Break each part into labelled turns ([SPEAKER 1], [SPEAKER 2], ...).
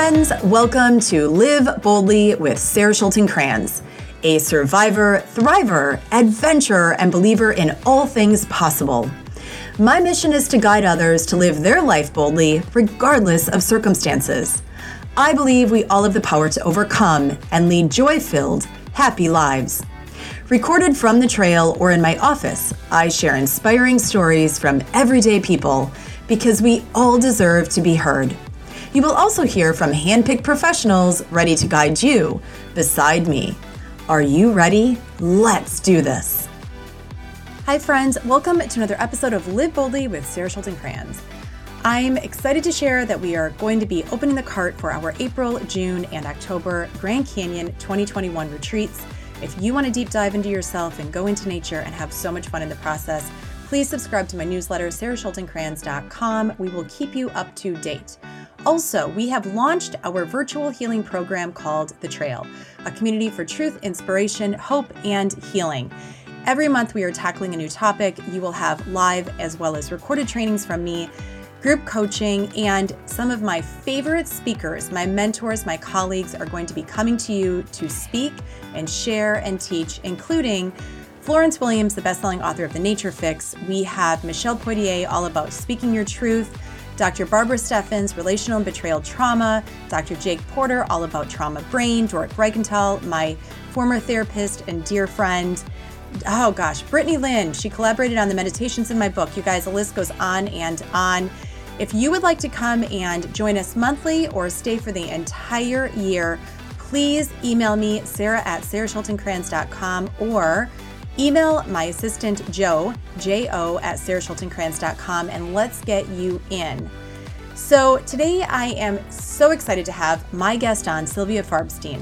[SPEAKER 1] friends. Welcome to Live Boldly with Sarah Schulten Kranz, a survivor, thriver, adventurer, and believer in all things possible. My mission is to guide others to live their life boldly, regardless of circumstances. I believe we all have the power to overcome and lead joy-filled, happy lives. Recorded from the trail or in my office, I share inspiring stories from everyday people because we all deserve to be heard. You will also hear from handpicked professionals ready to guide you beside me. Are you ready? Let's do this. Hi friends, welcome to another episode of Live Boldly with Sarah Schulten Kranz. I'm excited to share that we are going to be opening the cart for our April, June, and October Grand Canyon 2021 retreats. If you want to deep dive into yourself and go into nature and have so much fun in the process, please subscribe to my newsletter, sarahschultenkranz.com. We will keep you up to date. Also, we have launched our virtual healing program called The Trail, a community for truth, inspiration, hope, and healing. Every month we are tackling a new topic. You will have live as well as recorded trainings from me, group coaching, and some of my favorite speakers, my mentors, my colleagues are going to be coming to you to speak and share and teach, including Florence Williams, the best-selling author of The Nature Fix. We have Michelle Poitier, all about speaking your truth, Dr. Barbara Steffens, relational and betrayal trauma, Dr. Jake Porter, all about trauma brain, Dorrit Reichenthal, my former therapist and dear friend. Oh gosh, Brittany Lynn, she collaborated on the meditations in my book. You guys, the list goes on and on. If you would like to come and join us monthly or stay for the entire year, please email me, sarah@sarahschultenkranz.com, or email my assistant, Jo @sarahschultenkranz.com, and let's get you in. So today I am so excited to have my guest on, Sylvia Farbstein.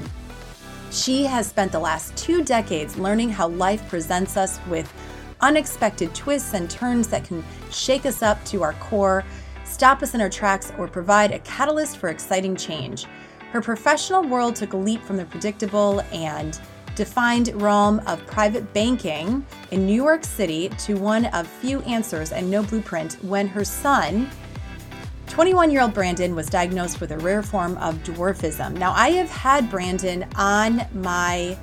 [SPEAKER 1] She has spent the last 2 decades learning how life presents us with unexpected twists and turns that can shake us up to our core, stop us in our tracks, or provide a catalyst for exciting change. Her professional world took a leap from the predictable and defined realm of private banking in New York City to one of few answers and no blueprint when her son, 21-year-old Brandon, was diagnosed with a rare form of dwarfism. Now, I have had Brandon on my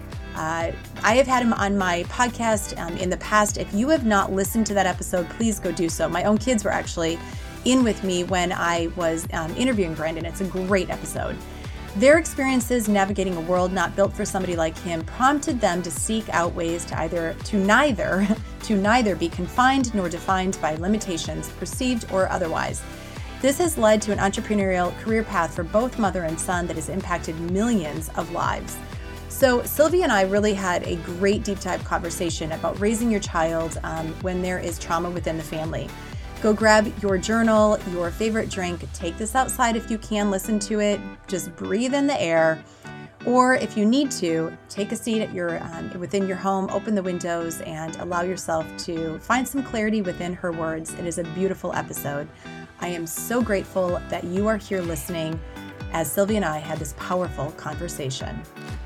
[SPEAKER 1] podcast in the past. If you have not listened to that episode, please go do so. My own kids were actually in with me when I was interviewing Brandon. It's a great episode. Their experiences navigating a world not built for somebody like him prompted them to seek out ways to neither be confined nor defined by limitations, perceived or otherwise. This has led to an entrepreneurial career path for both mother and son that has impacted millions of lives. So Sylvia and I really had a great deep dive conversation about raising your child when there is trauma within the family. Go grab your journal, your favorite drink, take this outside if you can, listen to it, just breathe in the air. Or if you need to, take a seat at within your home, open the windows, and allow yourself to find some clarity within her words. It is a beautiful episode. I am so grateful that you are here listening as Sylvia and I had this powerful conversation.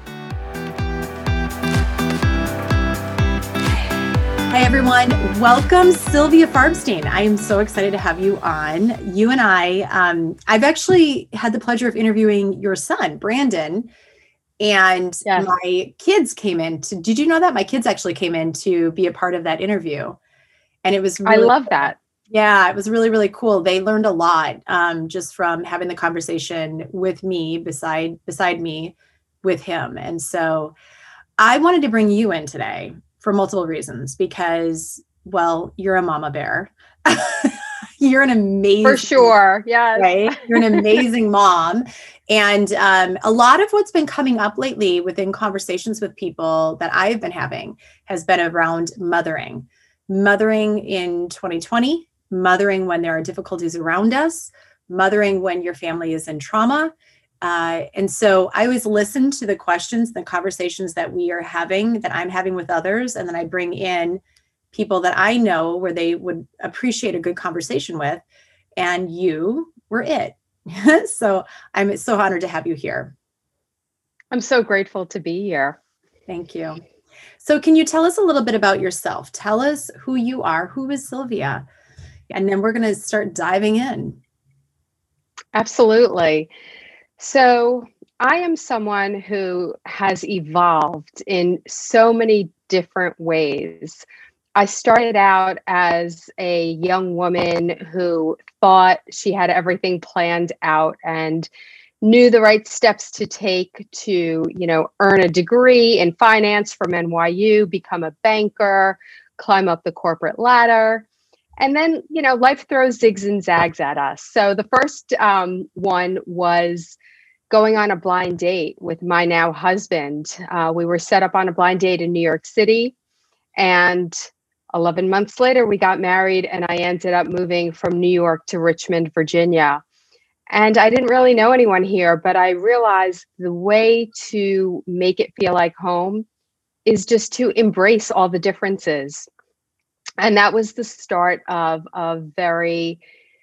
[SPEAKER 1] Hi everyone, welcome Sylvia Farbstein. I am so excited to have you on. You and I've actually had the pleasure of interviewing your son, Brandon, and yes. My kids came in did you know that? My kids actually came in to be a part of that interview. And it was really,
[SPEAKER 2] I love that.
[SPEAKER 1] Yeah, it was really, really cool. They learned a lot just from having the conversation with me, beside me with him. And so I wanted to bring you in today for multiple reasons because, well, you're a mama bear. You're an amazing,
[SPEAKER 2] for sure. Yes.
[SPEAKER 1] Right? You're an amazing mom. And a lot of what's been coming up lately within conversations with people that I've been having has been around mothering in 2020, mothering when there are difficulties around us, mothering when your family is in trauma. And so I always listen to the questions, the conversations that we are having, that I'm having with others. And then I bring in people that I know where they would appreciate a good conversation with. And you were it. So I'm so honored to have you here.
[SPEAKER 2] I'm so grateful to be here.
[SPEAKER 1] Thank you. So can you tell us a little bit about yourself? Tell us who you are. Who is Sylvia? And then we're going to start diving in.
[SPEAKER 2] Absolutely. So I am someone who has evolved in so many different ways. I started out as a young woman who thought she had everything planned out and knew the right steps to take to, earn a degree in finance from NYU, become a banker, climb up the corporate ladder. And then, life throws zigs and zags at us. So the first one was going on a blind date with my now husband. We were set up on a blind date in New York City. And 11 months later, we got married, and I ended up moving from New York to Richmond, Virginia. And I didn't really know anyone here, but I realized the way to make it feel like home is just to embrace all the differences. And that was the start of a very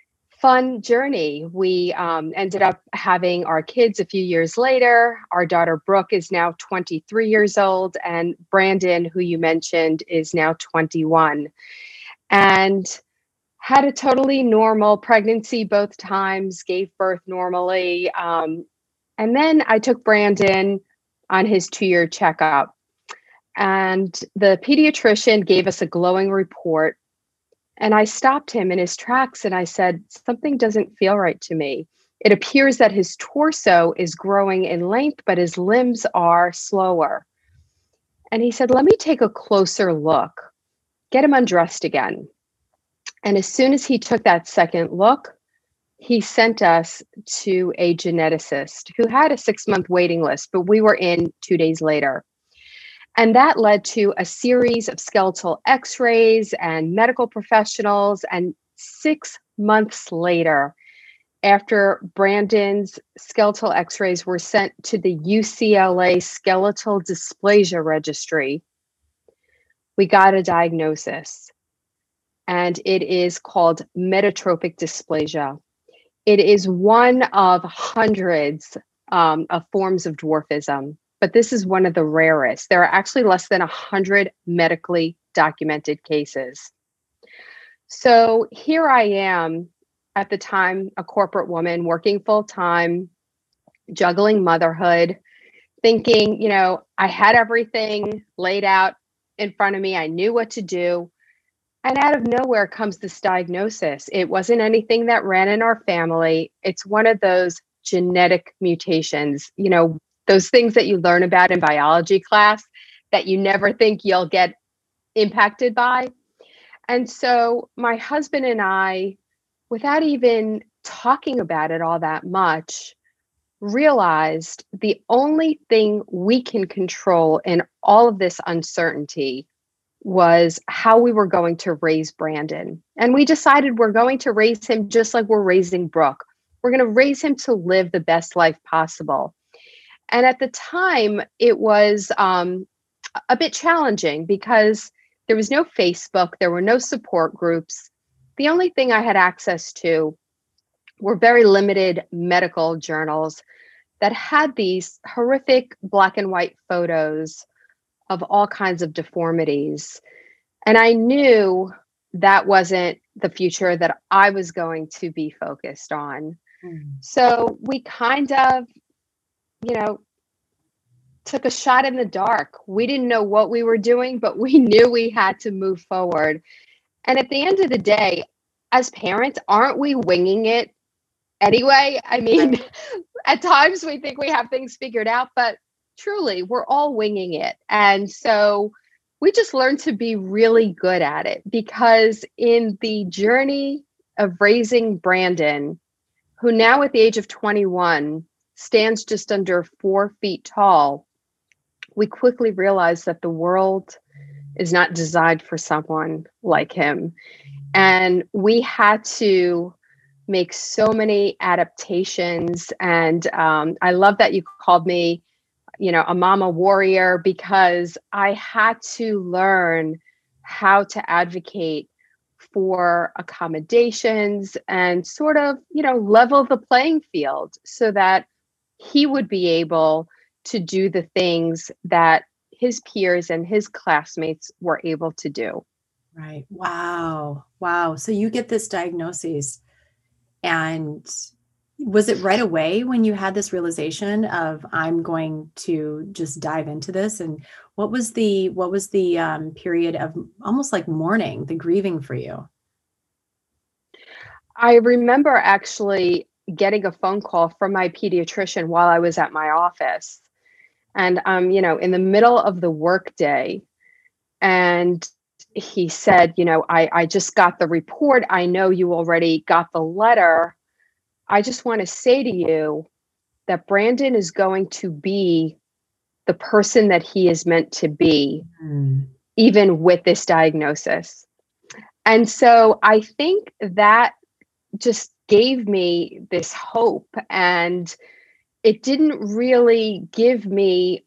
[SPEAKER 2] fun journey. We ended up having our kids a few years later. Our daughter Brooke is now 23 years old, and Brandon, who you mentioned, is now 21. And had a totally normal pregnancy both times, gave birth normally. And then I took Brandon on his 2-year checkup. And the pediatrician gave us a glowing report. And I stopped him in his tracks and I said, something doesn't feel right to me. It appears that his torso is growing in length, but his limbs are slower. And he said, let me take a closer look. Get him undressed again. And as soon as he took that second look, he sent us to a geneticist who had a 6-month waiting list, but we were in 2 days later. And that led to a series of skeletal x-rays and medical professionals. And 6 months later, after Brandon's skeletal x-rays were sent to the UCLA Skeletal Dysplasia Registry, we got a diagnosis. And it is called metatropic dysplasia. It is one of hundreds of forms of dwarfism, but this is one of the rarest. There are actually less than 100 medically documented cases. So here I am, at the time, a corporate woman working full time, juggling motherhood, thinking, I had everything laid out in front of me. I knew what to do. And out of nowhere comes this diagnosis. It wasn't anything that ran in our family. It's one of those genetic mutations, those things that you learn about in biology class that you never think you'll get impacted by. And so my husband and I, without even talking about it all that much, realized the only thing we can control in all of this uncertainty was how we were going to raise Brandon. And we decided we're going to raise him just like we're raising Brooke. We're going to raise him to live the best life possible. And at the time, it was a bit challenging because there was no Facebook, there were no support groups. The only thing I had access to were very limited medical journals that had these horrific black and white photos of all kinds of deformities. And I knew that wasn't the future that I was going to be focused on. So we kind of, took a shot in the dark. We didn't know what we were doing, but we knew we had to move forward. And at the end of the day, as parents, aren't we winging it anyway? I mean, at times we think we have things figured out, but truly, we're all winging it. And so we just learned to be really good at it, because in the journey of raising Brandon, who now at the age of 21 stands just under 4 feet tall, we quickly realized that the world is not designed for someone like him. And we had to make so many adaptations. And I love that you called me, a mama warrior, because I had to learn how to advocate for accommodations and sort of, level the playing field so that he would be able to do the things that his peers and his classmates were able to do.
[SPEAKER 3] Right. Wow. So you get this diagnosis and
[SPEAKER 1] Was it right away when you had this realization of I'm going to just dive into this? And what was the period of almost like mourning, the grieving for you?
[SPEAKER 2] I remember actually getting a phone call from my pediatrician while I was at my office. And in the middle of the workday, and he said, I just got the report. I know you already got the letter. I just want to say to you that Brandon is going to be the person that he is meant to be, even with this diagnosis. And so I think that just gave me this hope, and it didn't really give me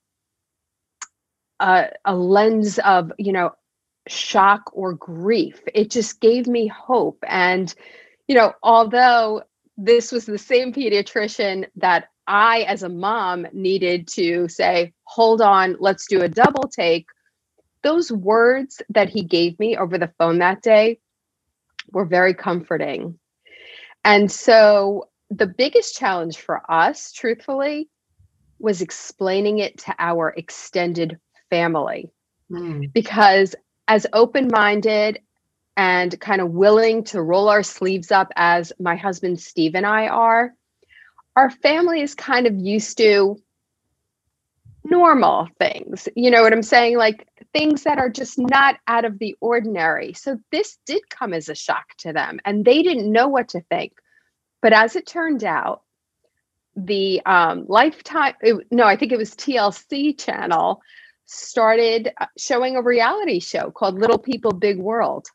[SPEAKER 2] a lens of, shock or grief. It just gave me hope. And, although this was the same pediatrician that I, as a mom, needed to say, hold on, let's do a double take, those words that he gave me over the phone that day were very comforting. And so the biggest challenge for us, truthfully, was explaining it to our extended family. Because as open-minded and kind of willing to roll our sleeves up as my husband Steve and I are, our family is kind of used to normal things. You know what I'm saying? Like things that are just not out of the ordinary. So this did come as a shock to them, and they didn't know what to think. But as it turned out, the Lifetime, I think it was TLC channel, started showing a reality show called Little People, Big World.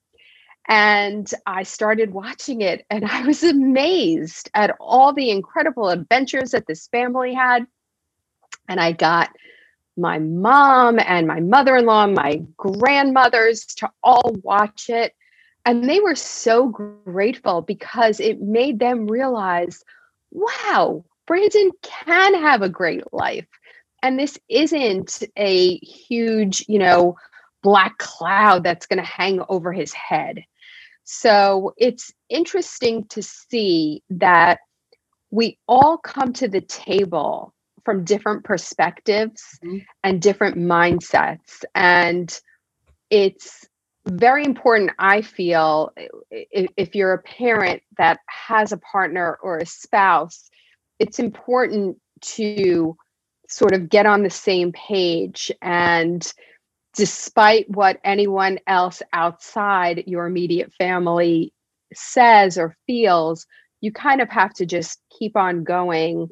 [SPEAKER 2] And I started watching it, and I was amazed at all the incredible adventures that this family had. And I got my mom and my mother-in-law, my grandmothers to all watch it. And they were so grateful because it made them realize, wow, Brandon can have a great life. And this isn't a huge, black cloud that's going to hang over his head. So it's interesting to see that we all come to the table from different perspectives and different mindsets. And it's very important, I feel, if you're a parent that has a partner or a spouse, it's important to sort of get on the same page. And despite what anyone else outside your immediate family says or feels, you kind of have to just keep on going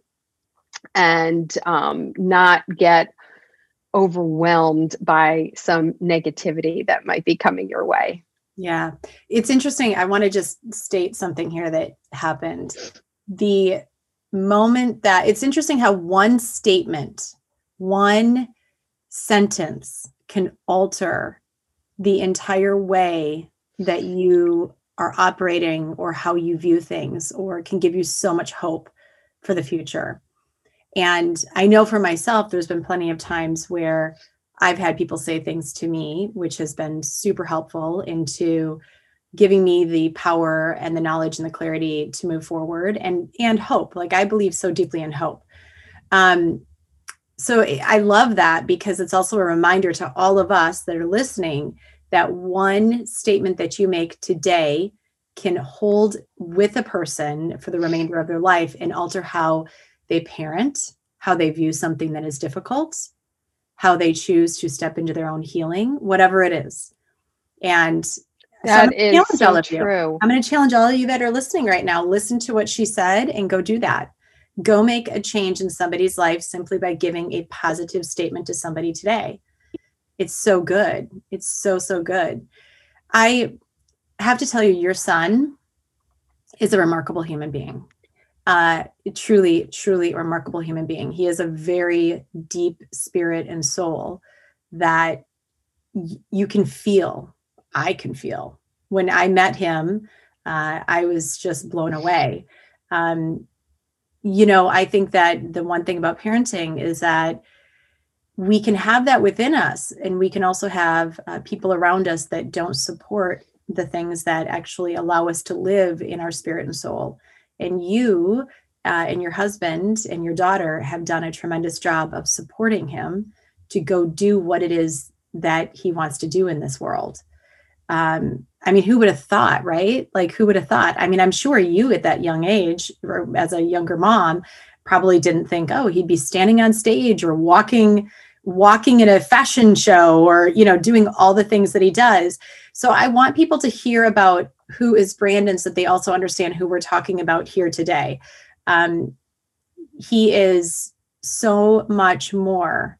[SPEAKER 2] and not get overwhelmed by some negativity that might be coming your way.
[SPEAKER 1] Yeah, it's interesting. I want to just state something here that happened. The moment that it's interesting how one statement, one sentence can alter the entire way that you are operating or how you view things, or can give you so much hope for the future. And I know for myself, there's been plenty of times where I've had people say things to me, which has been super helpful into giving me the power and the knowledge and the clarity to move forward and hope. Like I believe so deeply in hope. So I love that because it's also a reminder to all of us that are listening that one statement that you make today can hold with a person for the remainder of their life and alter how they parent, how they view something that is difficult, how they choose to step into their own healing, whatever it is. And
[SPEAKER 2] that is so true.
[SPEAKER 1] I'm going to challenge all of you that are listening right now. Listen to what she said and go do that. Go make a change in somebody's life simply by giving a positive statement to somebody today. It's so good. It's so, so good. I have to tell you, your son is a remarkable human being. Truly, truly remarkable human being. He has a very deep spirit and soul that you can feel. I can feel. When I met him, I was just blown away. I think that the one thing about parenting is that we can have that within us, and we can also have people around us that don't support the things that actually allow us to live in our spirit and soul. And you and your husband and your daughter have done a tremendous job of supporting him to go do what it is that he wants to do in this world. I mean, who would have thought, right? Like, who would have thought? I mean, I'm sure you at that young age, or as a younger mom, probably didn't think, oh, he'd be standing on stage or walking in a fashion show, or, you know, doing all the things that he does. So I want people to hear about who is Brandon so that they also understand who we're talking about here today. He is so much more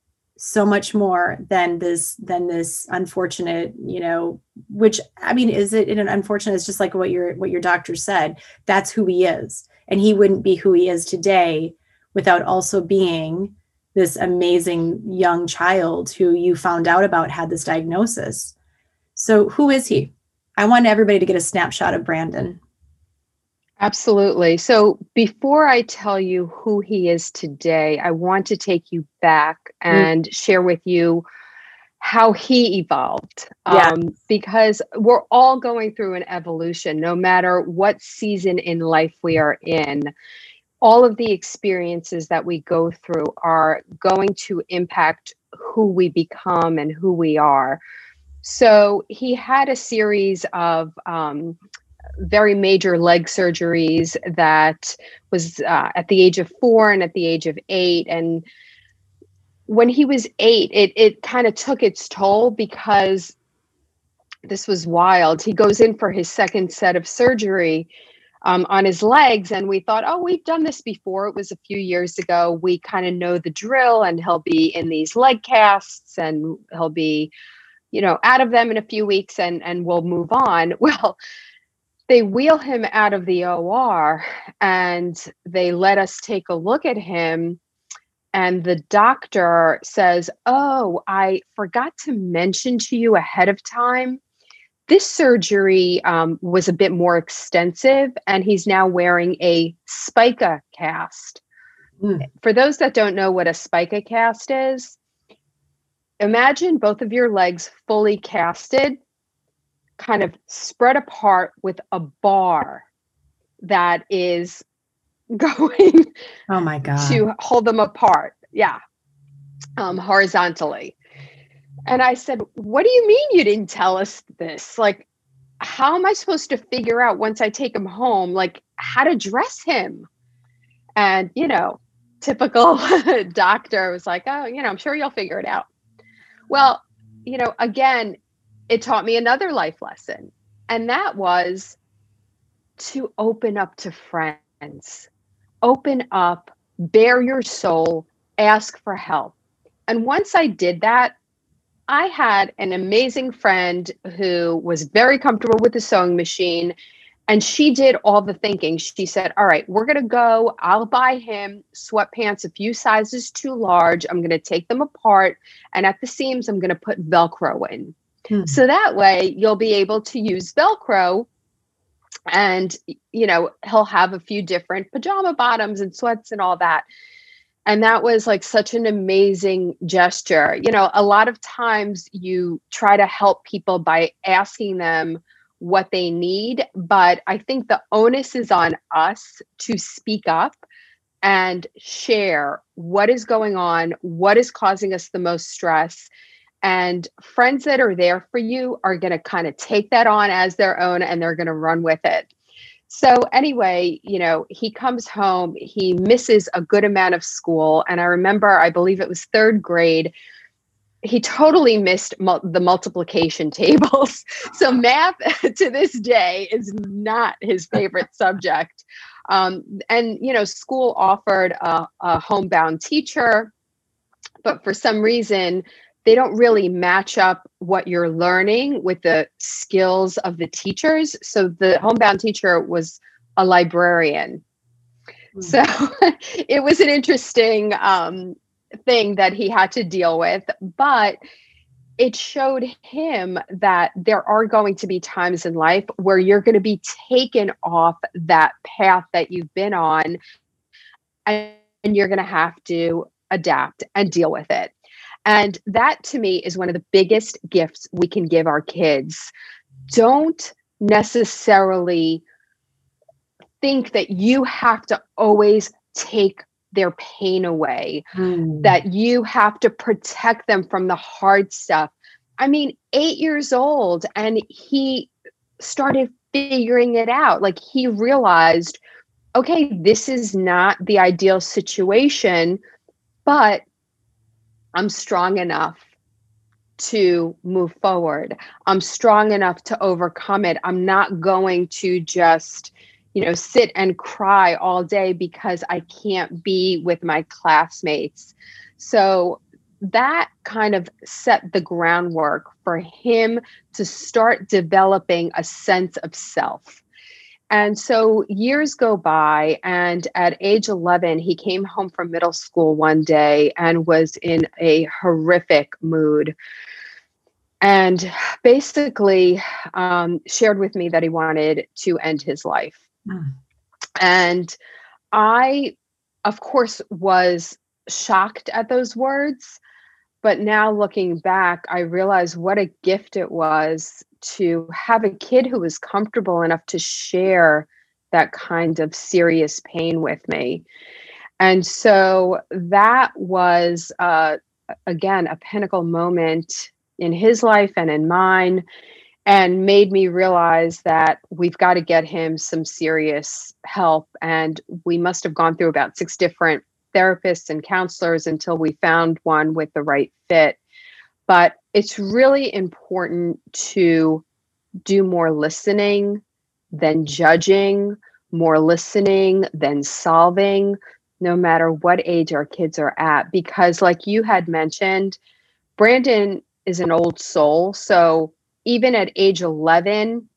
[SPEAKER 1] than this unfortunate, you know, which, I mean, is it an unfortunate? It's just like what your doctor said. That's who he is. And he wouldn't be who he is today without also being this amazing young child who you found out about had this diagnosis. So who is he? I want everybody to get a snapshot of Brandon.
[SPEAKER 2] Absolutely. So before I tell you who he is today, I want to take you back and share with you how he evolved. Because we're all going through an evolution, no matter what season in life we are in. All of the experiences that we go through are going to impact who we become and who we are. So he had a series of very major leg surgeries that was at the age of 4 and at the age of 8. And when he was 8, it kind of took its toll, because this was wild. He goes in for his second set of surgery on his legs. And we thought, oh, we've done this before. It was a few years ago. We kind of know the drill, and he'll be in these leg casts, and he'll be, you know, out of them in a few weeks, and we'll move on. Well, they wheel him out of the OR and they let us take a look at him. And the doctor says, oh, I forgot to mention to you ahead of time, this surgery was a bit more extensive, and he's now wearing a spica cast. For those that don't know what a spica cast is, imagine both of your legs fully casted, kind of spread apart with a bar that is going
[SPEAKER 1] oh my God,
[SPEAKER 2] to hold them apart. Yeah. Horizontally. And I said, what do you mean you didn't tell us this? Like, how am I supposed to figure out once I take him home, like, how to dress him? And, you know, typical doctor was like, oh, you know, I'm sure you'll figure it out. Well, you know, again, it taught me another life lesson. And that was to open up to friends, open up, bare your soul, ask for help. And once I did that, I had an amazing friend who was very comfortable with the sewing machine, and she did all the thinking. She said, all right, we're going to go. I'll buy him sweatpants a few sizes too large. I'm going to take them apart, and at the seams, I'm going to put Velcro in. So that way you'll be able to use Velcro, and, you know, he'll have a few different pajama bottoms and sweats and all that. And that was like such an amazing gesture. You know, a lot of times you try to help people by asking them what they need, but I think the onus is on us to speak up and share what is going on, what is causing us the most stress. And friends that are there for you are going to kind of take that on as their own, and they're going to run with it. So anyway, you know, he comes home, he misses a good amount of school. And I remember, I believe it was 3rd grade, he totally missed the multiplication tables. So math to this day is not his favorite subject. And, you know, school offered a homebound teacher, but for some reason, they don't really match up what you're learning with the skills of the teachers. So the homebound teacher was a librarian. So it was an interesting thing that he had to deal with, but it showed him that there are going to be times in life where you're going to be taken off that path that you've been on, and you're going to have to adapt and deal with it. And that, to me, is one of the biggest gifts we can give our kids. Don't necessarily think that you have to always take their pain away, that you have to protect them from the hard stuff. I mean, 8 years old, and he started figuring it out. Like, he realized, okay, this is not the ideal situation, but I'm strong enough to move forward. I'm strong enough to overcome it. I'm not going to just, sit and cry all day because I can't be with my classmates. So that kind of set the groundwork for him to start developing a sense of self. And so years go by, and at age 11, he came home from middle school one day and was in a horrific mood, and basically shared with me that he wanted to end his life. And I, of course, was shocked at those words. But now looking back, I realize what a gift it was to have a kid who was comfortable enough to share that kind of serious pain with me. And so that was, again, a pinnacle moment in his life and in mine, and made me realize that we've got to get him some serious help. And we must have gone through about 6 different therapists and counselors until we found one with the right fit. But it's really important to do more listening than judging, more listening than solving, no matter what age our kids are at. Because like you had mentioned, Brandon is an old soul. So even at age 11,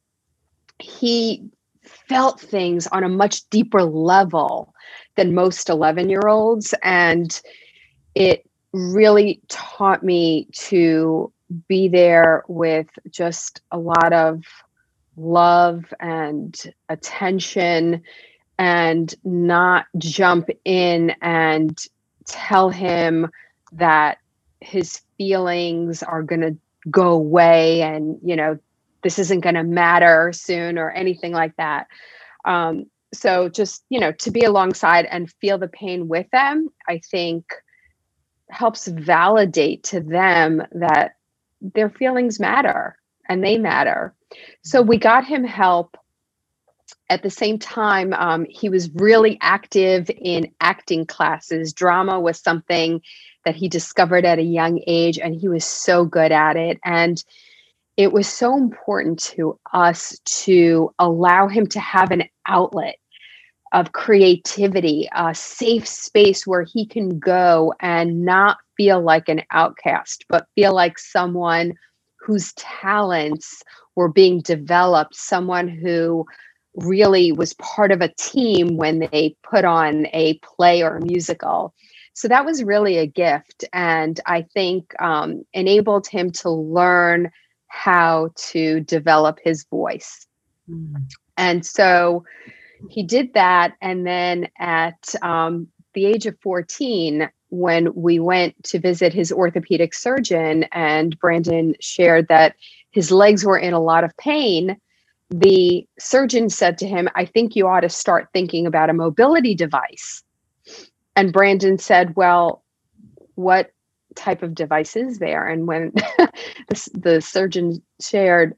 [SPEAKER 2] he felt things on a much deeper level than most 11-year-olds. And it really taught me to be there with just a lot of love and attention, and not jump in and tell him that his feelings are going to go away and, this isn't going to matter soon or anything like that. So just, to be alongside and feel the pain with them, I think helps validate to them that their feelings matter and they matter. So we got him help. At the same time, he was really active in acting classes. Drama was something that he discovered at a young age, and he was so good at it. And it was so important to us to allow him to have an outlet of creativity, a safe space where he can go and not feel like an outcast, but feel like someone whose talents were being developed, someone who really was part of a team when they put on a play or a musical. So that was really a gift. And I think enabled him to learn how to develop his voice. And so he did that. And then at the age of 14, when we went to visit his orthopedic surgeon, and Brandon shared that his legs were in a lot of pain, the surgeon said to him, "I think you ought to start thinking about a mobility device." And Brandon said, "Well, what type of device is there?" And when the surgeon shared,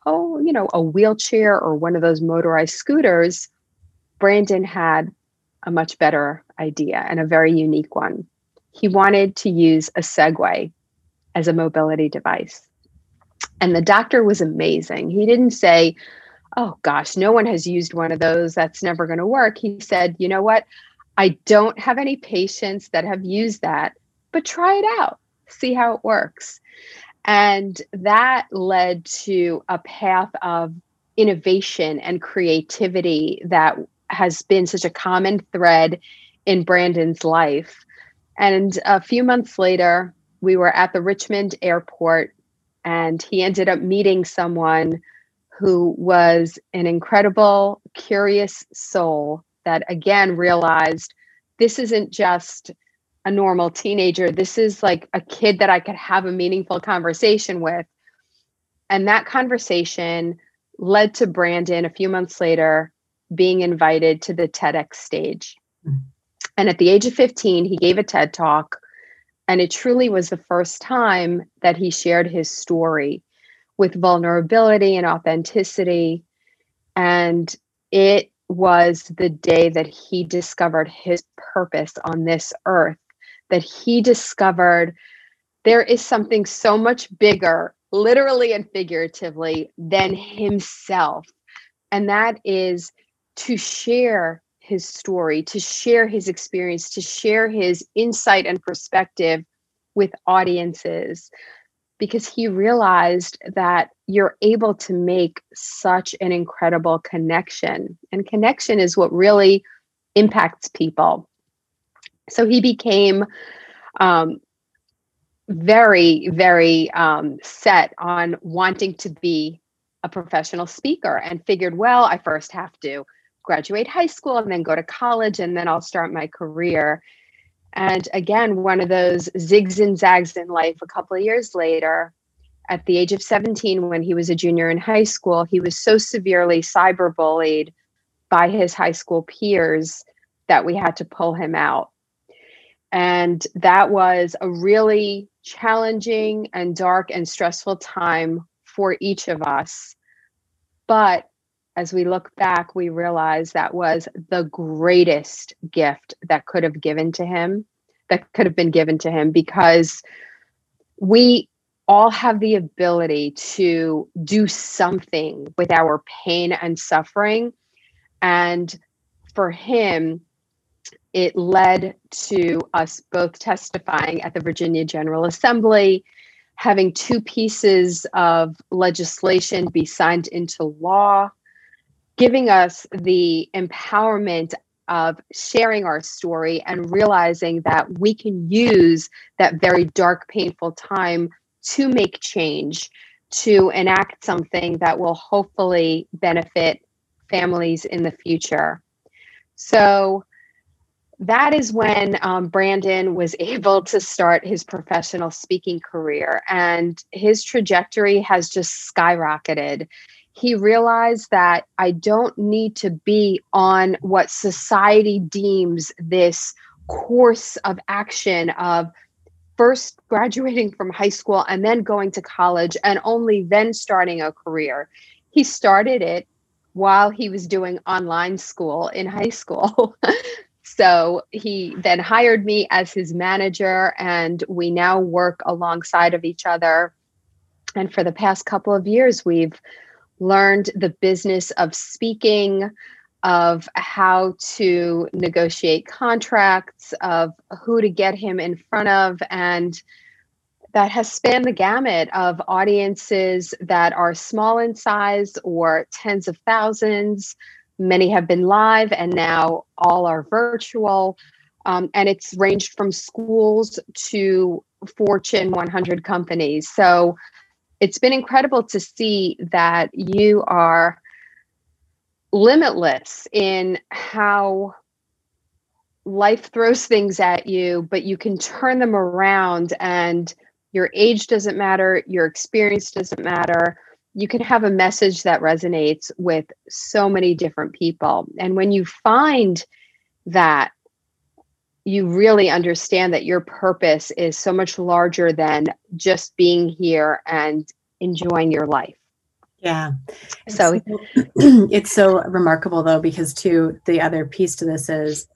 [SPEAKER 2] a wheelchair or one of those motorized scooters, Brandon had a much better idea and a very unique one. He wanted to use a Segway as a mobility device. And the doctor was amazing. He didn't say, "Oh gosh, no one has used one of those. That's never going to work." He said, "You know what? I don't have any patients that have used that, but try it out, see how it works." And that led to a path of innovation and creativity that has been such a common thread in Brandon's life. And a few months later, we were at the Richmond airport, and he ended up meeting someone who was an incredible, curious soul that, again, realized this isn't just a normal teenager. This is like a kid that I could have a meaningful conversation with. And that conversation led to Brandon a few months later being invited to the TEDx stage. And at the age of 15, he gave a TED talk, and it truly was the first time that he shared his story with vulnerability and authenticity. And it was the day that he discovered his purpose on this earth, that he discovered there is something so much bigger, literally and figuratively, than himself. And that is to share his story, to share his experience, to share his insight and perspective with audiences, because he realized that you're able to make such an incredible connection. And connection is what really impacts people. So he became very, very set on wanting to be a professional speaker, and figured, well, I first have to graduate high school and then go to college, and then I'll start my career. And again, one of those zigs and zags in life. A couple of years later, at the age of 17, when he was a junior in high school, he was so severely cyberbullied by his high school peers that we had to pull him out. And that was a really challenging and dark and stressful time for each of us. But as we look back, we realize that was the greatest gift that could have been given to him, because we all have the ability to do something with our pain and suffering. And for him, it led to us both testifying at the Virginia General Assembly, having 2 pieces of legislation be signed into law, giving us the empowerment of sharing our story and realizing that we can use that very dark, painful time to make change, to enact something that will hopefully benefit families in the future. So that is when Brandon was able to start his professional speaking career, and his trajectory has just skyrocketed. He realized that I don't need to be on what society deems this course of action of first graduating from high school and then going to college and only then starting a career. He started it while he was doing online school in high school. So he then hired me as his manager, and we now work alongside of each other. And for the past couple of years, we've learned the business of speaking, of how to negotiate contracts, of who to get him in front of. And that has spanned the gamut of audiences that are small in size or tens of thousands. Many have been live, and now all are virtual. And it's ranged from schools to Fortune 100 companies. So it's been incredible to see that you are limitless in how life throws things at you, but you can turn them around, and your age doesn't matter, your experience doesn't matter. You can have a message that resonates with so many different people. And when you find that, you really understand that your purpose is so much larger than just being here and enjoying your life.
[SPEAKER 1] Yeah. It's so remarkable, though, because too, the other piece to this is,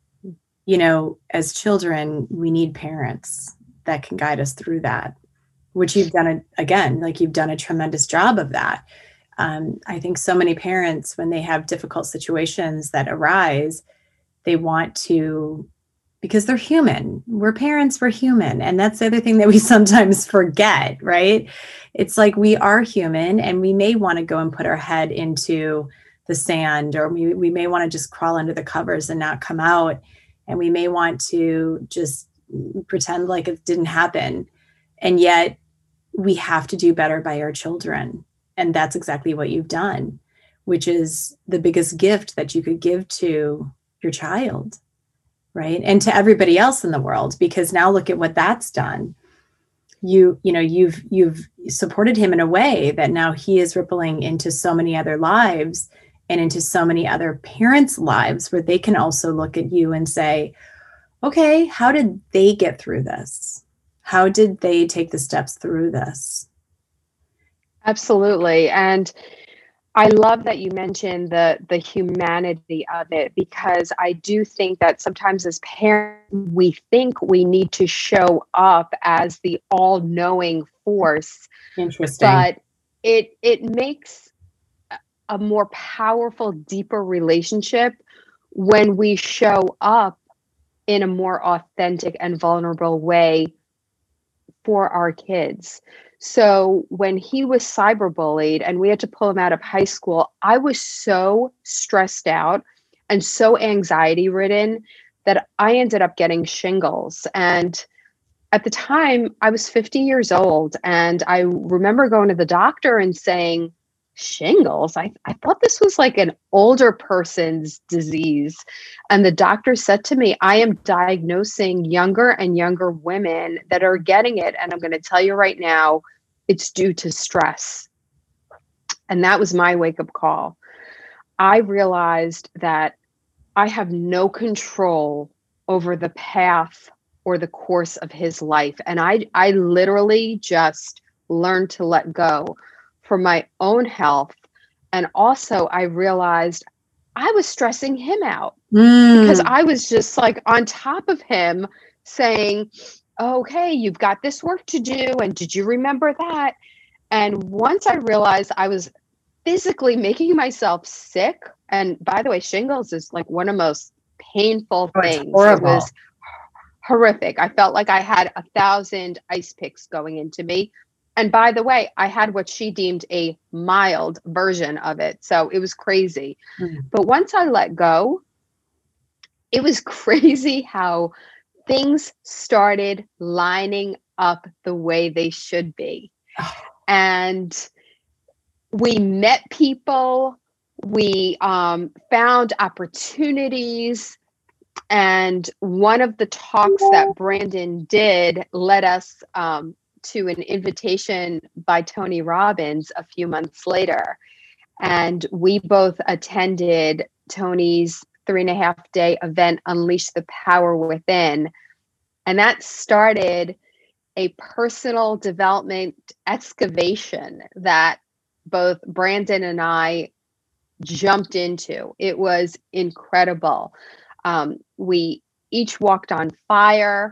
[SPEAKER 1] as children, we need parents that can guide us through that, which you've done you've done a tremendous job of that. I think so many parents, when they have difficult situations that arise, they want to, because they're human. We're parents, we're human. And that's the other thing that we sometimes forget, right? It's like we are human, and we may want to go and put our head into the sand, or we may want to just crawl under the covers and not come out. And we may want to just pretend like it didn't happen. And yet we have to do better by our children. And that's exactly what you've done, which is the biggest gift that you could give to your child, right? And to everybody else in the world, because now look at what that's done. You've supported him in a way that now he is rippling into so many other lives and into so many other parents' lives where they can also look at you and say, okay, how did they get through this? How did they take the steps through this?
[SPEAKER 2] Absolutely. And I love that you mentioned the humanity of it, because I do think that sometimes as parents, we think we need to show up as the all-knowing force.
[SPEAKER 1] Interesting.
[SPEAKER 2] But it makes a more powerful, deeper relationship when we show up in a more authentic and vulnerable way for our kids. So when he was cyberbullied and we had to pull him out of high school, I was so stressed out and so anxiety ridden that I ended up getting shingles. And at the time, I was 50 years old. And I remember going to the doctor and saying, shingles? I thought this was like an older person's disease. And the doctor said to me, I am diagnosing younger and younger women that are getting it. And I'm going to tell you right now, it's due to stress. And that was my wake up call. I realized that I have no control over the path or the course of his life. And I literally just learned to let go for my own health. And also I realized I was stressing him out because I was just like on top of him saying, okay, you've got this work to do. And did you remember that? And once I realized I was physically making myself sick, and by the way, shingles is like one of the most painful things. It was horrific. I felt like I had 1,000 ice picks going into me. And by the way, I had what she deemed a mild version of it. So it was crazy. But once I let go, it was crazy how things started lining up the way they should be. And we met people, we found opportunities. And one of the talks that Brandon did led us to an invitation by Tony Robbins a few months later. And we both attended Tony's 3.5-day event, Unleash the Power Within. And that started a personal development excavation that both Brandon and I jumped into. It was incredible. We each walked on fire,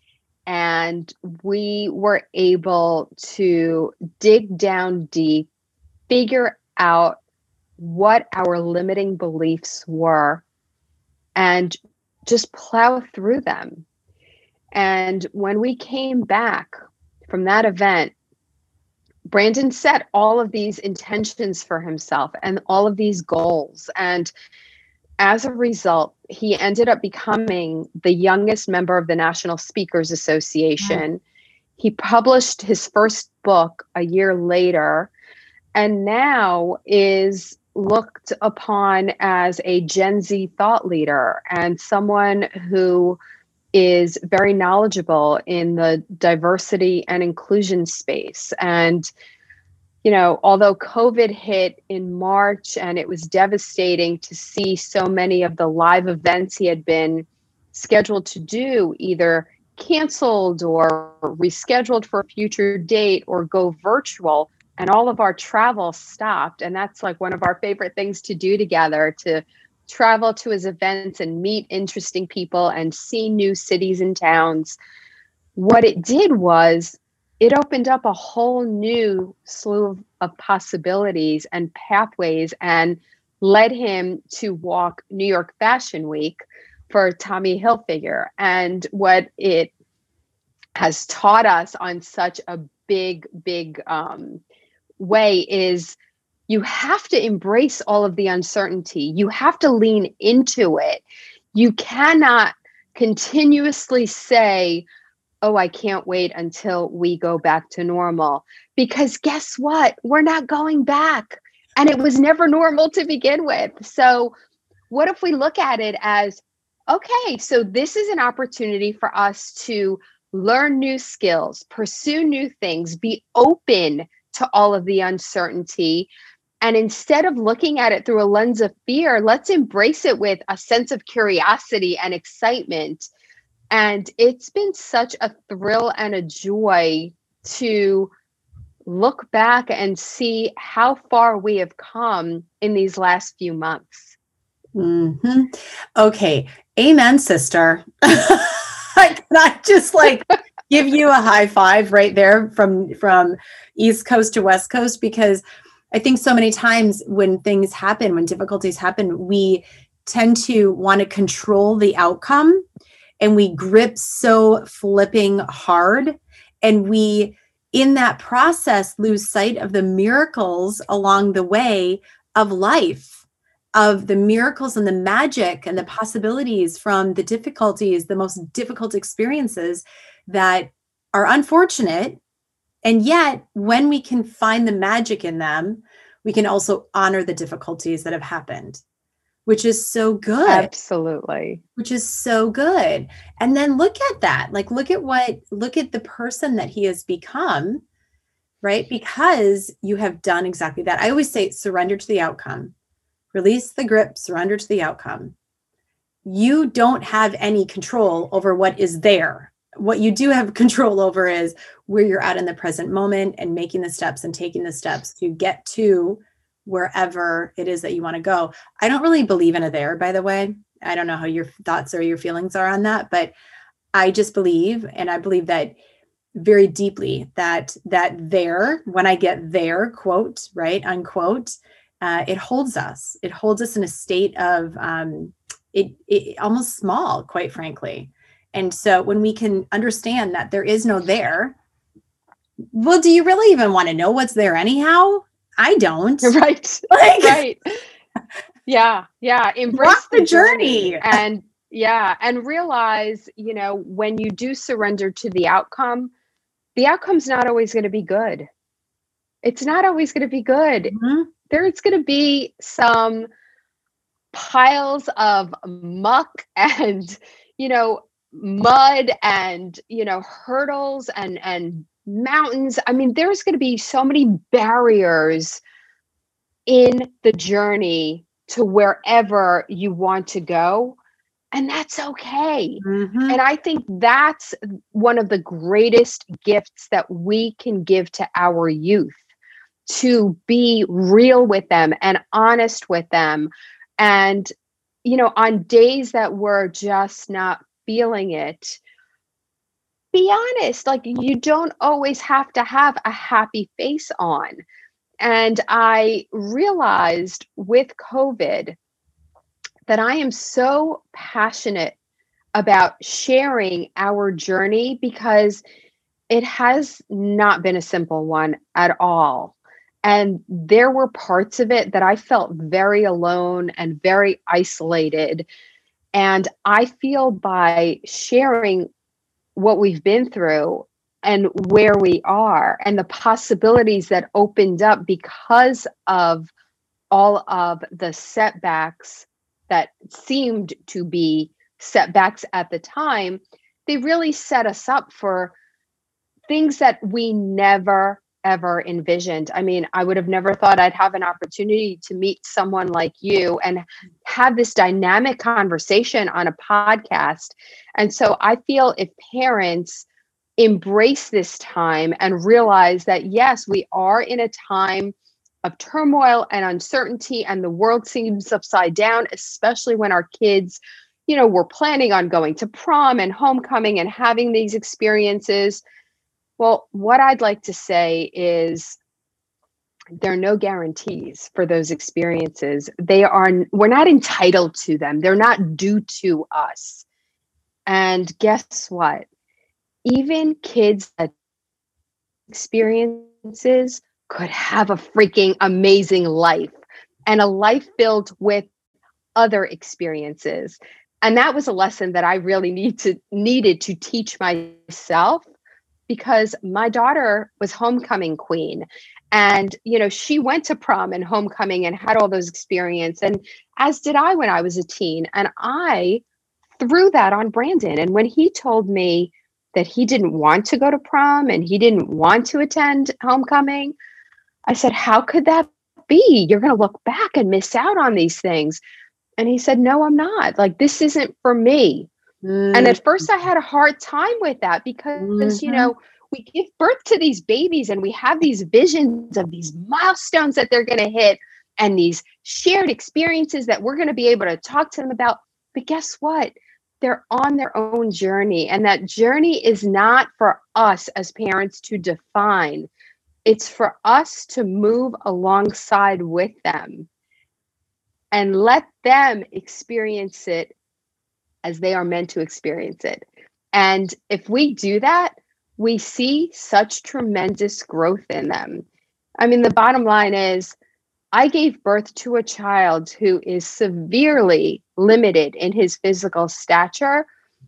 [SPEAKER 2] and we were able to dig down deep, figure out what our limiting beliefs were, and just plow through them. And when we came back from that event, Brandon set all of these intentions for himself and all of these goals. And as a result, he ended up becoming the youngest member of the National Speakers Association. He published his first book a year later, and now is looked upon as a Gen Z thought leader and someone who is very knowledgeable in the diversity and inclusion space. And you know, although COVID hit in March and it was devastating to see so many of the live events he had been scheduled to do either canceled or rescheduled for a future date or go virtual, and all of our travel stopped. And that's like one of our favorite things to do together, to travel to his events and meet interesting people and see new cities and towns. What it did was it opened up a whole new slew of possibilities and pathways, and led him to walk New York Fashion Week for Tommy Hilfiger. And what it has taught us on such a big way is you have to embrace all of the uncertainty. You have to lean into it. You cannot continuously say, oh, I can't wait until we go back to normal. Because guess what? We're not going back. And it was never normal to begin with. So what if we look at it as, okay, so this is an opportunity for us to learn new skills, pursue new things, be open to all of the uncertainty, And instead of looking at it through a lens of fear, let's embrace it with a sense of curiosity and excitement. And it's been such a thrill and a joy to look back and see how far we have come in these last few months.
[SPEAKER 1] Mm-hmm. Okay. Amen, sister. Can I just like give you a high five right there from East Coast to West Coast? Because I think so many times when things happen, when difficulties happen, we tend to want to control the outcome, and we grip so flipping hard, and we, in that process, lose sight of the miracles along the way of life, of the miracles and the magic and the possibilities from the difficulties, the most difficult experiences that are unfortunate. And yet, when we can find the magic in them, we can also honor the difficulties that have happened, which is so good.
[SPEAKER 2] Absolutely.
[SPEAKER 1] Which is so good. And then look at that. Like, look at the person that he has become, right? Because you have done exactly that. I always say surrender to the outcome, release the grip, surrender to the outcome. You don't have any control over what is there. What you do have control over is where you're at in the present moment and making the steps and taking the steps to get to wherever it is that you want to go. I don't really believe in a there, by the way. I don't know how your thoughts or your feelings are on that, but I just believe, and I believe that very deeply, that there, when I get there, quote, right, unquote, it holds us. It holds us in a state of it almost small, quite frankly. And so when we can understand that there is no there, well, do you really even want to know what's there anyhow? I don't.
[SPEAKER 2] Right.
[SPEAKER 1] Like,
[SPEAKER 2] right. Yeah. Embrace
[SPEAKER 1] the journey.
[SPEAKER 2] And realize, when you do surrender to the outcome's not always going to be good. It's not always going to be good.
[SPEAKER 1] Mm-hmm.
[SPEAKER 2] There's going to be some piles of muck and, mud and, hurdles and mountains. I mean, there's going to be so many barriers in the journey to wherever you want to go. And that's okay.
[SPEAKER 1] Mm-hmm.
[SPEAKER 2] And I think that's one of the greatest gifts that we can give to our youth, to be real with them and honest with them. And, on days that we're just not feeling it, be honest. Like, you don't always have to have a happy face on. And I realized with COVID that I am so passionate about sharing our journey, because it has not been a simple one at all. And there were parts of it that I felt very alone and very isolated. And I feel by sharing what we've been through and where we are and the possibilities that opened up because of all of the setbacks that seemed to be setbacks at the time, they really set us up for things that we never, ever envisioned. I mean, I would have never thought I'd have an opportunity to meet someone like you and have this dynamic conversation on a podcast. And so I feel if parents embrace this time and realize that, yes, we are in a time of turmoil and uncertainty, and the world seems upside down, especially when our kids, we're planning on going to prom and homecoming and having these experiences. Well, what I'd like to say is there are no guarantees for those experiences. We're not entitled to them. They're not due to us. And guess what? Even kids that experiences could have a freaking amazing life, and a life filled with other experiences. And that was a lesson that I really needed to teach myself, because my daughter was homecoming queen, and she went to prom and homecoming and had all those experiences, and as did I when I was a teen. And I threw that on Brandon, and when he told me that he didn't want to go to prom and he didn't want to attend homecoming, I said, how could that be. You're going to look back and miss out on these things. And he said, no, I'm not. Like, this isn't for me. And at first I had a hard time with that because, we give birth to these babies and we have these visions of these milestones that they're going to hit and these shared experiences that we're going to be able to talk to them about. But guess what? They're on their own journey. And that journey is not for us as parents to define. It's for us to move alongside with them and let them experience it as they are meant to experience it. And if we do that, we see such tremendous growth in them. I mean, the bottom line is, I gave birth to a child who is severely limited in his physical stature,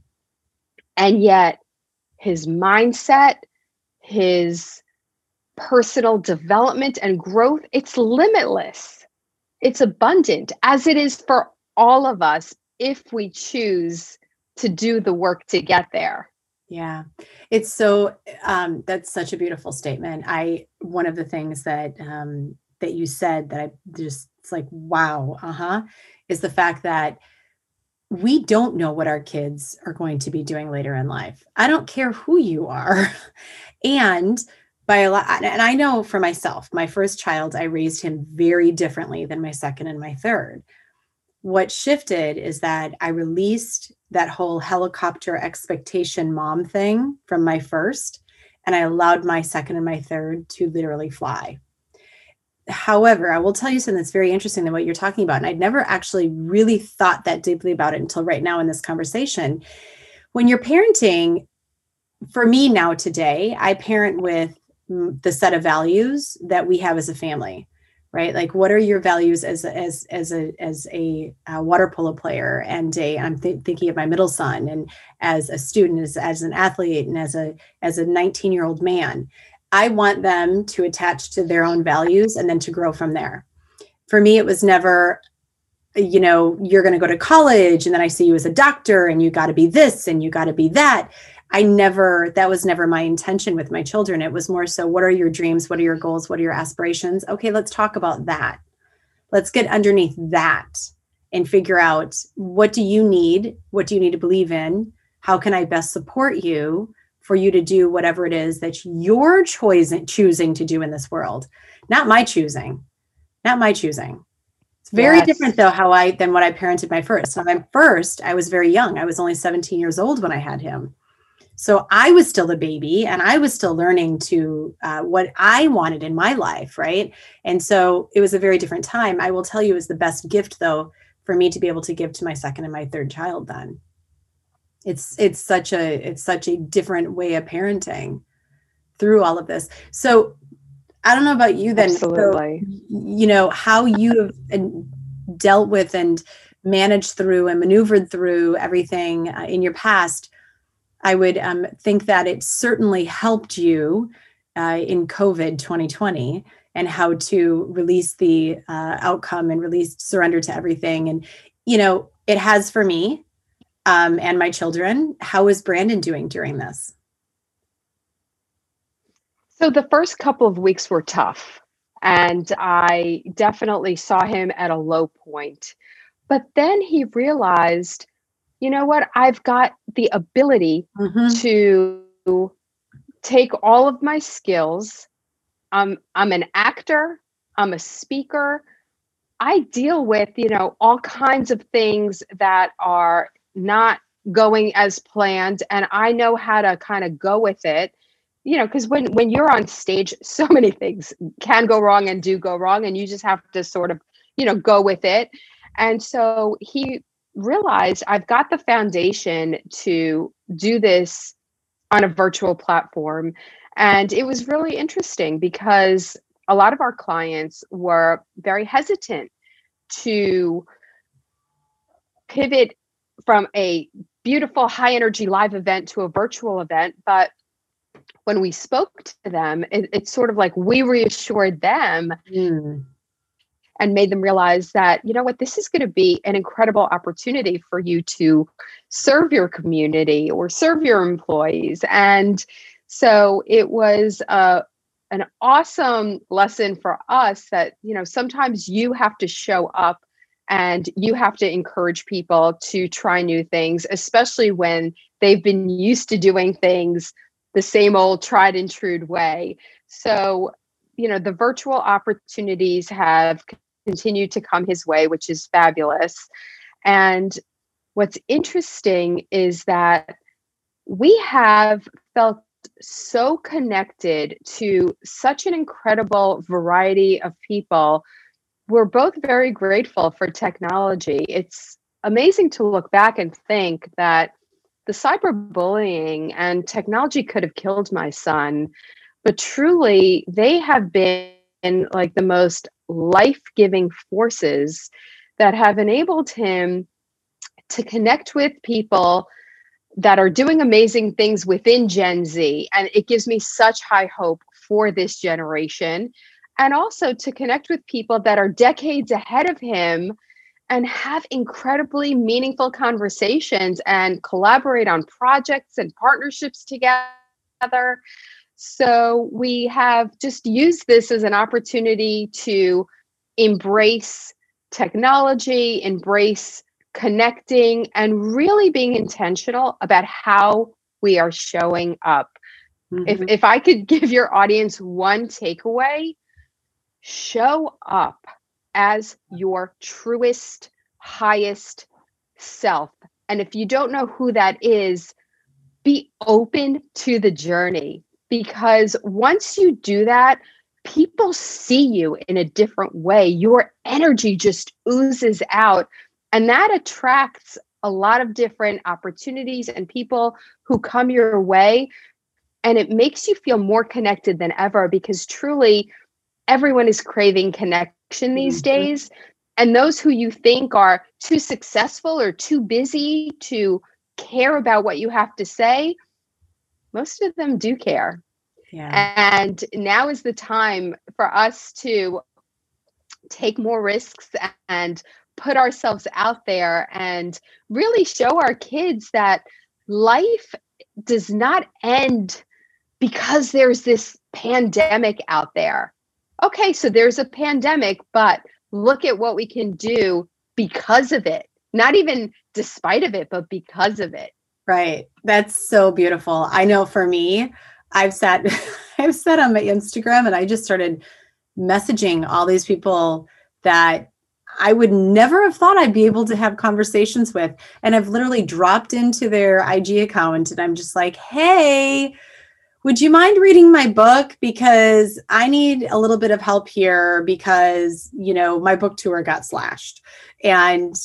[SPEAKER 2] and yet his mindset, his personal development and growth, it's limitless. It's abundant, as it is for all of us if we choose to do the work to get there.
[SPEAKER 1] Yeah, it's so, that's such a beautiful statement. One of the things that you said that I just, it's like, wow, is the fact that we don't know what our kids are going to be doing later in life. I don't care who you are. And and I know for myself, my first child, I raised him very differently than my second and my third. What shifted is that I released that whole helicopter expectation mom thing from my first, and I allowed my second and my third to literally fly. However, I will tell you something that's very interesting than what you're talking about. And I'd never actually really thought that deeply about it until right now in this conversation. When you're parenting, for me now today, I parent with the set of values that we have as a family. Right? Like, what are your values as a water polo player, and I'm thinking of my middle son, and as a student, as an athlete, and as a 19-year-old man. I want them to attach to their own values and then to grow from there. For me, it was never, you're going to go to college, and then I see you as a doctor, and you got to be this, and you got to be that. That was never my intention with my children. It was more so, what are your dreams? What are your goals? What are your aspirations? Okay, let's talk about that. Let's get underneath that and figure out, what do you need? What do you need to believe in? How can I best support you for you to do whatever it is that you're choosing to do in this world? Not my choosing. It's very different though, than what I parented my first. So my first, I was very young. I was only 17 years old when I had him. So I was still a baby, and I was still learning to what I wanted in my life, right? And so it was a very different time. I will tell you, it was the best gift, though, for me to be able to give to my second and my third child. Then it's such a different way of parenting through all of this. So I don't know about you then.
[SPEAKER 2] Absolutely.
[SPEAKER 1] So, how you have dealt with and managed through and maneuvered through everything in your past. I would think that it certainly helped you in COVID 2020, and how to release the outcome and surrender to everything. And, it has for me and my children. How is Brandon doing during this?
[SPEAKER 2] So the first couple of weeks were tough, and I definitely saw him at a low point. But then he realized, you know what? I've got the ability to take all of my skills. I'm an actor. I'm a speaker. I deal with, all kinds of things that are not going as planned. And I know how to kind of go with it, because when you're on stage, so many things can go wrong and do go wrong. And you just have to sort of, go with it. And so he realized, I've got the foundation to do this on a virtual platform. And it was really interesting because a lot of our clients were very hesitant to pivot from a beautiful high energy live event to a virtual event. But when we spoke to them, it's sort of like we reassured them and made them realize that, this is going to be an incredible opportunity for you to serve your community or serve your employees. And so it was an an awesome lesson for us that, sometimes you have to show up and you have to encourage people to try new things, especially when they've been used to doing things the same old tried and true way. So, the virtual opportunities have continued to come his way, which is fabulous. And what's interesting is that we have felt so connected to such an incredible variety of people. We're both very grateful for technology. It's amazing to look back and think that the cyberbullying and technology could have killed my son, but truly they have been like the most life-giving forces that have enabled him to connect with people that are doing amazing things within Gen Z. And it gives me such high hope for this generation. And also to connect with people that are decades ahead of him and have incredibly meaningful conversations and collaborate on projects and partnerships together. So we have just used this as an opportunity to embrace technology, embrace connecting, and really being intentional about how we are showing up. Mm-hmm. If I could give your audience one takeaway, show up as your truest, highest self. And if you don't know who that is, be open to the journey, because once you do that, people see you in a different way. Your energy just oozes out, and that attracts a lot of different opportunities and people who come your way. And it makes you feel more connected than ever, because truly everyone is craving connection these days. And those who you think are too successful or too busy to care about what you have to say, most of them do care. Yeah. And now is the time for us to take more risks and put ourselves out there and really show our kids that life does not end because there's this pandemic out there. Okay, so there's a pandemic, but look at what we can do because of it. Not even despite of it, but because of it.
[SPEAKER 1] Right. That's so beautiful. I know for me, I've sat on my Instagram and I just started messaging all these people that I would never have thought I'd be able to have conversations with. And I've literally dropped into their IG account and I'm just like, hey, would you mind reading my book? Because I need a little bit of help here because, my book tour got slashed. And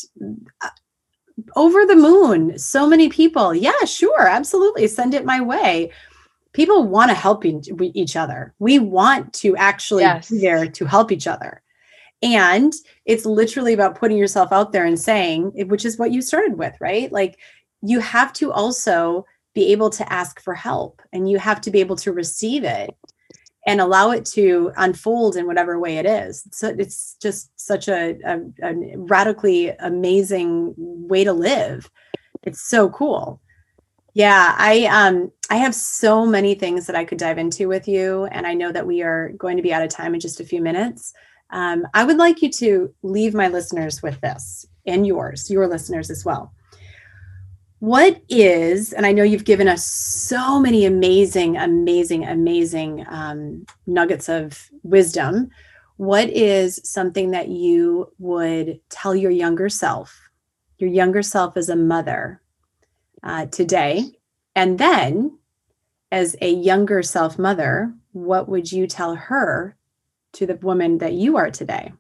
[SPEAKER 1] over the moon, so many people. Yeah, sure. Absolutely. Send it my way. People want to help each other. We want to actually be there to help each other. And it's literally about putting yourself out there and saying, which is what you started with, right? Like you have to also be able to ask for help and you have to be able to receive it and allow it to unfold in whatever way it is. So it's just such a radically amazing way to live. It's so cool. Yeah, I have so many things that I could dive into with you, and I know that we are going to be out of time in just a few minutes. I would like you to leave my listeners with this, and your listeners as well. What is, and I know you've given us so many amazing nuggets of wisdom. What is something that you would tell your younger self as a mother today? And then as a younger self mother, what would you tell her to the woman that you are today?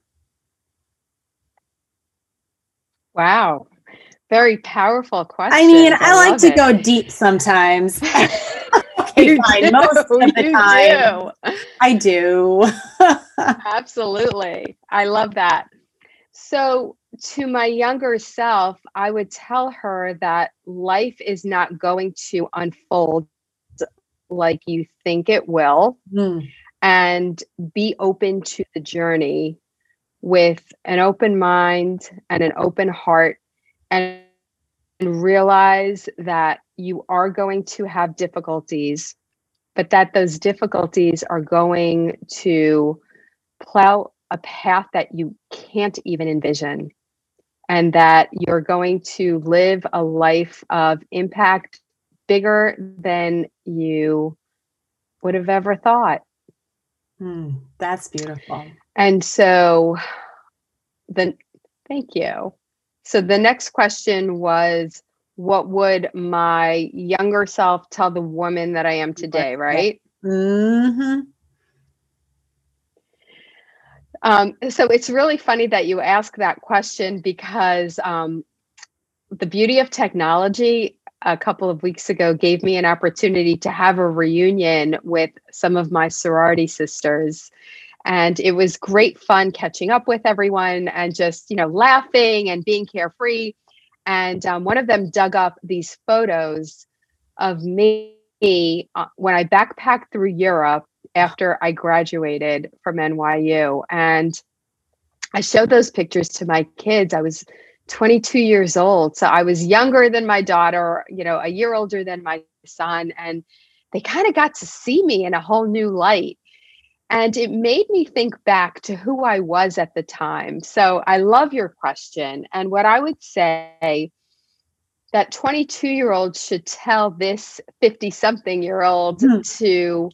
[SPEAKER 2] Wow. Very powerful question.
[SPEAKER 1] I mean, I like to go deep sometimes. Okay, fine. Most of the time. I do.
[SPEAKER 2] Absolutely. I love that. So to my younger self, I would tell her that life is not going to unfold like you think it will. And be open to the journey with an open mind and an open heart, and realize that you are going to have difficulties, but that those difficulties are going to plow a path that you can't even envision, and that you're going to live a life of impact bigger than you would have ever thought.
[SPEAKER 1] That's beautiful.
[SPEAKER 2] And so thank you. So the next question was, what would my younger self tell the woman that I am today, right?
[SPEAKER 1] Mm-hmm.
[SPEAKER 2] So it's really funny that you ask that question, because the beauty of technology a couple of weeks ago gave me an opportunity to have a reunion with some of my sorority sisters. And it was great fun catching up with everyone and just, laughing and being carefree. And one of them dug up these photos of me when I backpacked through Europe after I graduated from NYU. And I showed those pictures to my kids. I was 22 years old. So I was younger than my daughter, a year older than my son. And they kind of got to see me in a whole new light. And it made me think back to who I was at the time. So I love your question. And what I would say that 22-year-old should tell this 50-something-year-old to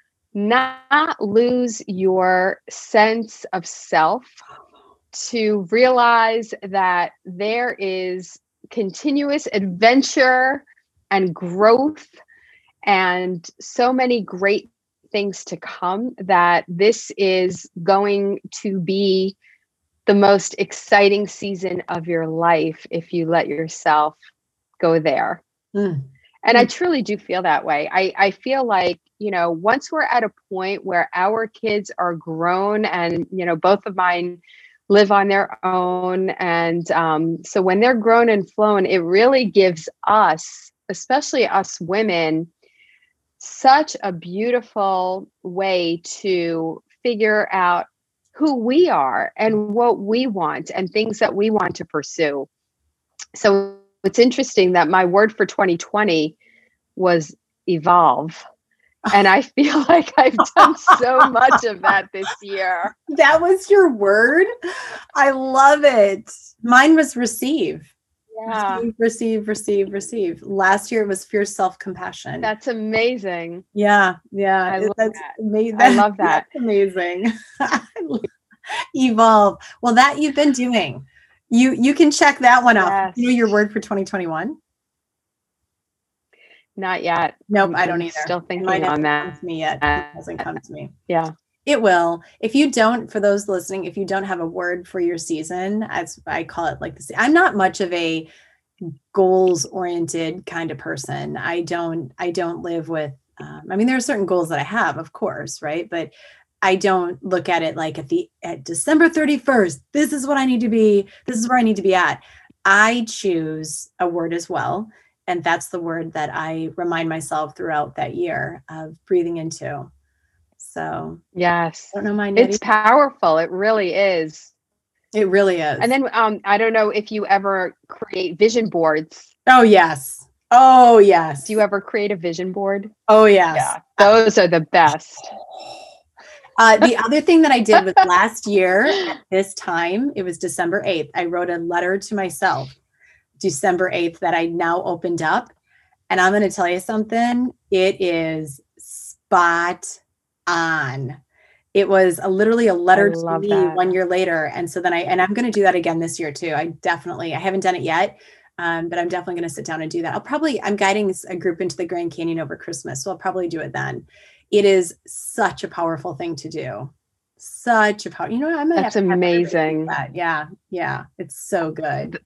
[SPEAKER 2] not lose your sense of self, to realize that there is continuous adventure and growth and so many great things to come, that this is going to be the most exciting season of your life if you let yourself go there. And I truly do feel that way. I feel like, once we're at a point where our kids are grown, and, both of mine live on their own. And so when they're grown and flown, it really gives us, especially us women, such a beautiful way to figure out who we are and what we want and things that we want to pursue. So it's interesting that my word for 2020 was evolve. And I feel like I've done so much of that this year.
[SPEAKER 1] That was your word? I love it. Mine was receive.
[SPEAKER 2] Yeah.
[SPEAKER 1] Receive. Last year it was fierce self-compassion.
[SPEAKER 2] That's amazing.
[SPEAKER 1] Yeah.
[SPEAKER 2] That's amazing. I love that.
[SPEAKER 1] That's amazing. Evolve. Well, that you've been doing. You can check that one off. You know your word for 2021?
[SPEAKER 2] Not yet.
[SPEAKER 1] Nope, I don't either.
[SPEAKER 2] Still thinking on that.
[SPEAKER 1] Come to me yet. It hasn't come to me.
[SPEAKER 2] Yeah.
[SPEAKER 1] It will. If you don't, for those listening, if you don't have a word for your season, as I call it, like this, I'm not much of a goals oriented kind of person. I don't live with, there are certain goals that I have, of course, right? But I don't look at it like at December 31st, this is what I need to be. This is where I need to be at. I choose a word as well. And that's the word that I remind myself throughout that year of breathing into. So
[SPEAKER 2] yes,
[SPEAKER 1] I don't know mine.
[SPEAKER 2] It's powerful. It really is.
[SPEAKER 1] It really is.
[SPEAKER 2] And then I don't know if you ever create vision boards.
[SPEAKER 1] Oh yes. Do
[SPEAKER 2] you ever create a vision board?
[SPEAKER 1] Oh yes.
[SPEAKER 2] Yeah, those are the best.
[SPEAKER 1] The other thing that I did was last year at this time, it was December 8th. I wrote a letter to myself, December 8th, that I now opened up. And I'm going to tell you something. It is spot on. It was literally a letter to me 1 year later. And so then I'm going to do that again this year too. I haven't done it yet, but I'm definitely going to sit down and do that. I'm guiding a group into the Grand Canyon over Christmas. So I'll probably do it then. It is such a powerful thing to do. Such a power. I might
[SPEAKER 2] That's amazing.
[SPEAKER 1] That. Yeah. It's so good.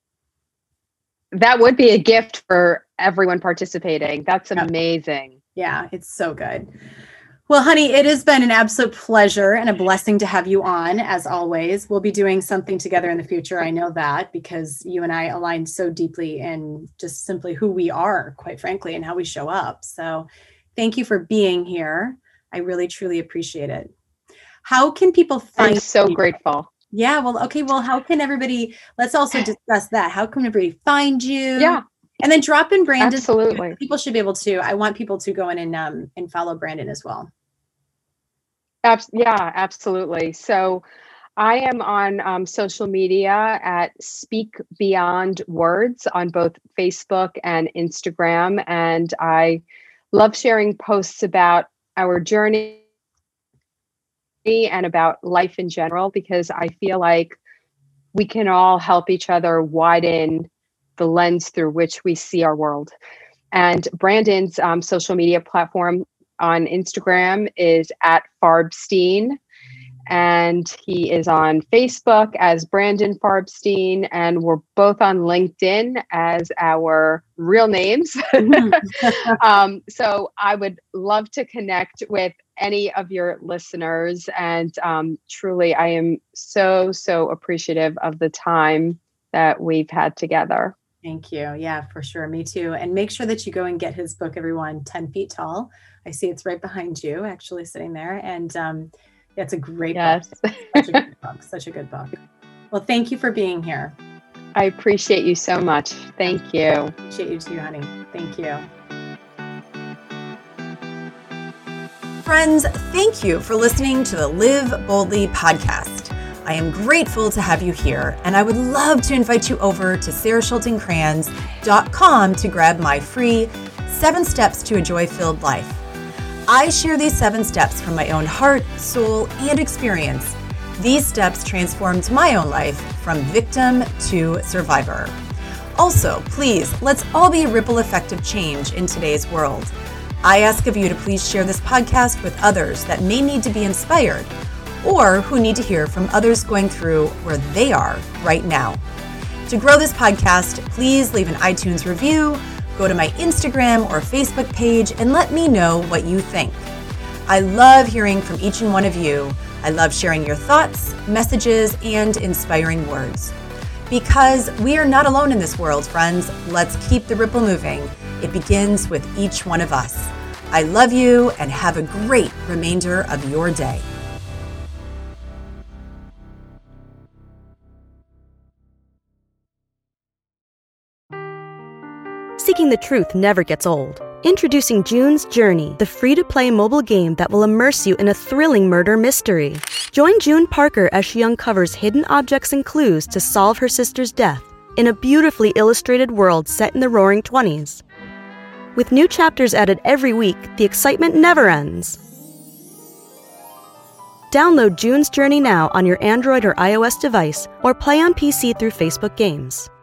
[SPEAKER 2] That would be a gift for everyone participating. That's amazing.
[SPEAKER 1] Yeah, it's so good. Well, honey, it has been an absolute pleasure and a blessing to have you on, as always. We'll be doing something together in the future. I know that, because you and I align so deeply in just simply who we are, quite frankly, and how we show up. So thank you for being here. I really, truly appreciate it. How can people find
[SPEAKER 2] I'm so grateful.
[SPEAKER 1] Yeah. Well, okay. Well, how can everybody, let's also discuss that. How can everybody find you?
[SPEAKER 2] Yeah.
[SPEAKER 1] And then drop in Brandon.
[SPEAKER 2] Absolutely.
[SPEAKER 1] People should be able to. I want people to go in and follow Brandon as well.
[SPEAKER 2] Yeah, absolutely. So I am on social media at Speak Beyond Words on both Facebook and Instagram. And I love sharing posts about our journey and about life in general, because I feel like we can all help each other widen the lens through which we see our world. And Brandon's social media platform on Instagram is at Farbstein. And he is on Facebook as Brandon Farbstein, and we're both on LinkedIn as our real names. So I would love to connect with any of your listeners. And truly, I am so appreciative of the time that we've had together.
[SPEAKER 1] Thank you. Yeah, for sure. Me too. And make sure that you go and get his book, everyone, 10 Feet Tall. I see it's right behind you, actually sitting there. And it's a great book. Such a good book. Such a good book. Well, thank you for being here.
[SPEAKER 2] I appreciate you so much. Thank you.
[SPEAKER 1] I appreciate you too, honey. Thank you. Friends, thank you for listening to the Live Boldly podcast. I am grateful to have you here, and I would love to invite you over to sarahschultingkranz.com to grab my free 7 Steps to a Joy-Filled Life. I share these 7 steps from my own heart, soul, and experience. These steps transformed my own life from victim to survivor. Also, please, let's all be a ripple effect of change in today's world. I ask of you to please share this podcast with others that may need to be inspired or who need to hear from others going through where they are right now. To grow this podcast, please leave an iTunes review, go to my Instagram or Facebook page, and let me know what you think. I love hearing from each and one of you. I love sharing your thoughts, messages, and inspiring words. Because we are not alone in this world, friends. Let's keep the ripple moving. It begins with each one of us. I love you, and have a great remainder of your day.
[SPEAKER 3] Seeking the truth never gets old. Introducing June's Journey, the free-to-play mobile game that will immerse you in a thrilling murder mystery. Join June Parker as she uncovers hidden objects and clues to solve her sister's death in a beautifully illustrated world set in the Roaring '20s. With new chapters added every week, the excitement never ends. Download June's Journey now on your Android or iOS device, or play on PC through Facebook Games.